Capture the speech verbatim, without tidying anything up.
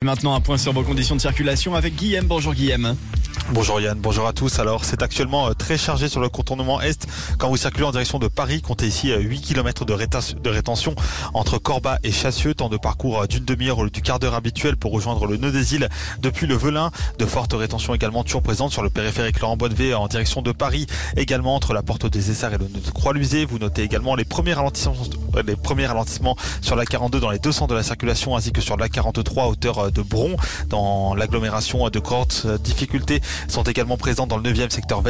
Maintenant un point sur vos conditions de circulation avec Guillaume. Bonjour Guillaume. Bonjour Yann, bonjour à tous. Alors c'est actuellement très chargé sur le contournement Est. Quand vous circulez en direction de Paris, comptez ici huit kilomètres de, réta- de rétention entre Corba et Chassieux. Temps de parcours d'une demi-heure au lieu du quart d'heure habituel pour rejoindre le nœud des îles depuis le Velin. De fortes rétentions également toujours présentes sur le périphérique Laurent-Bonnevet en direction de Paris. Également entre la porte des Essarts et le nœud de Croix-Luisée. Vous notez également les premiers ralentissements, les premiers ralentissements sur la quarante-deux dans les deux sens de la circulation ainsi que sur la quarante-trois à hauteur de Bron dans l'agglomération de Corte. Difficultés sont également présentes dans le neuvième secteur Vest.